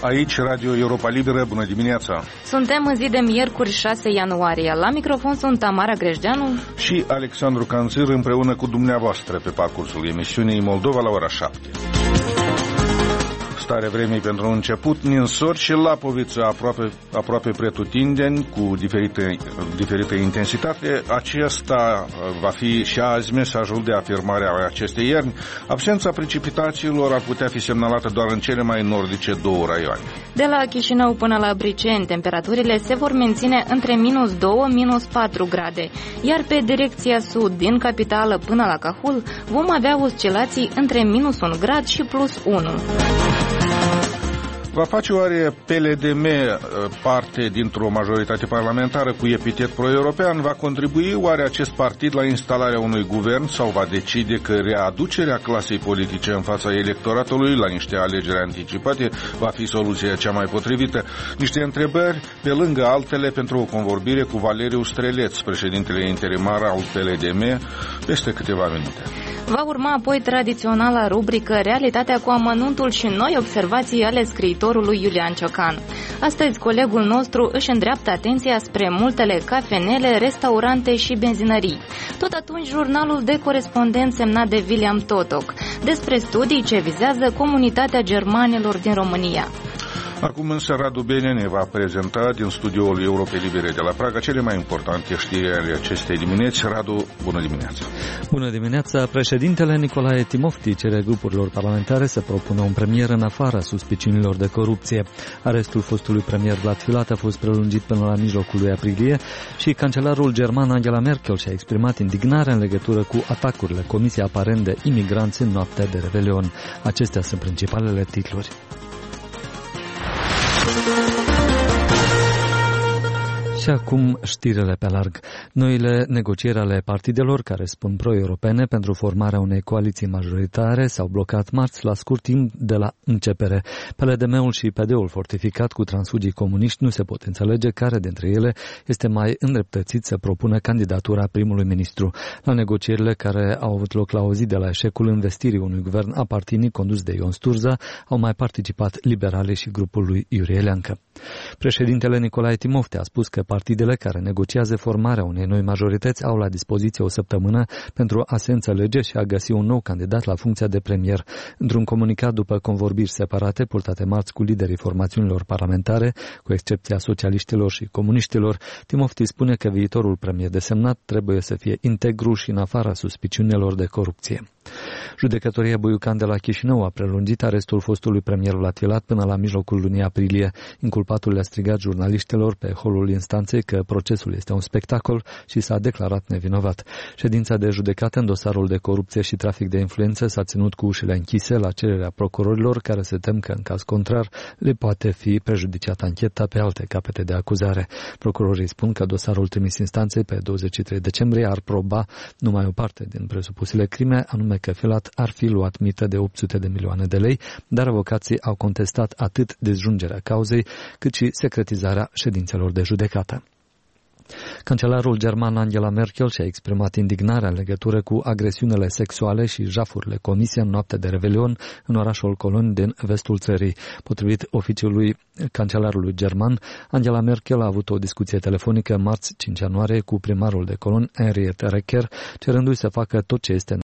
Aici Radio Europa Liberă, bună dimineața! Suntem în zi de miercuri 6 ianuarie. La microfon sunt Tamara Grejdeanu și Alexandru Canțir împreună cu dumneavoastră pe parcursul emisiunii Moldova la ora 7. Starea vremii pentru început, ninsori și Lapoviță aproape pretutindeni, cu diferite intensitate. Acesta va fi și azi mesajul de afirmare a acestei ierni. Absența precipitațiilor ar putea fi semnalată doar în cele mai nordice două raioane. De la Chișinău până la Briceni, temperaturile se vor menține între -2, -4 grade, iar pe direcția sud, din capitală până la Cahul, vom avea oscilații între -1 grad și +1. Va face oare PLDM parte dintr-o majoritate parlamentară cu epitet pro-european? Va contribui oare acest partid la instalarea unui guvern sau va decide că readucerea clasei politice în fața electoratului la niște alegeri anticipate va fi soluția cea mai potrivită? Niște întrebări pe lângă altele pentru o convorbire cu Valeriu Streleț, președintele interimar al PLDM, peste câteva minute. Va urma apoi tradiționala rubrică Realitatea cu amănuntul și noi observații ale scriitorului Iulian Ciocan. Astăzi, colegul nostru își îndreaptă atenția spre multele cafenele, restaurante și benzinării. Tot atunci, jurnalul de corespondent semnat de William Totok, despre studii ce vizează comunitatea germanilor din România. Acum însă Radu Bene ne va prezenta din studioul Europei Libere de la Praga cele mai importante știri ale acestei dimineți. Radu, bună dimineața! Bună dimineața! Președintele Nicolae Timofti cere grupurilor parlamentare să propună un premier în afara suspiciunilor de corupție. Arestul fostului premier Vlad Filat a fost prelungit până la mijlocul lui aprilie și cancelarul german Angela Merkel și-a exprimat indignarea în legătură cu atacurile comise aparent de imigranți în noaptea de Revelion. Acestea sunt principalele titluri. Și acum știrile pe larg. Noile negocieri ale partidelor care spun pro-europene pentru formarea unei coaliții majoritare s-au blocat marți la scurt timp de la începere. PLDM-ul și PD-ul fortificat cu transfugii comuniști nu se pot înțelege care dintre ele este mai îndreptățit să propună candidatura primului ministru. La negocierile care au avut loc la o zi de la eșecul investirii unui guvern apartinic condus de Ion Sturza au mai participat liberalii și grupul lui Iurie Leancă. Președintele Nicolae Timofti a spus că partidele care negociază formarea unei noi majorități au la dispoziție o săptămână pentru a se înțelege și a găsi un nou candidat la funcția de premier. Într-un comunicat după convorbiri separate purtate marți cu liderii formațiunilor parlamentare, cu excepția socialiștilor și comuniștilor, Timofti spune că viitorul premier desemnat trebuie să fie integru și în afara suspiciunilor de corupție. Judecătoria Buiucan de la Chișinău a prelungit arestul fostului premier Vlad Filat până la mijlocul lunii aprilie. Inculpatul le-a strigat jurnaliștilor pe holul instanței că procesul este un spectacol și s-a declarat nevinovat. Ședința de judecată în dosarul de corupție și trafic de influență s-a ținut cu ușile închise la cererea procurorilor, care se tem că în caz contrar le poate fi prejudiciată ancheta pe alte capete de acuzare. Procurorii spun că dosarul trimis instanței pe 23 decembrie ar proba numai o parte din presupusele crime, anume că Filat ar fi luat mită de 800 de milioane de lei, dar avocații au contestat atât dezjungerea cauzei, cât și secretizarea ședințelor de judecată. Cancelarul german Angela Merkel și-a exprimat indignarea în legătură cu agresiunile sexuale și jafurile comise în noaptea de Revelion în orașul Cologne din vestul țării. Potrivit oficiului cancelarului german, Angela Merkel a avut o discuție telefonică marți 5 ianuarie cu primarul de Cologne, Henriette Reker, cerându-i să facă tot ce este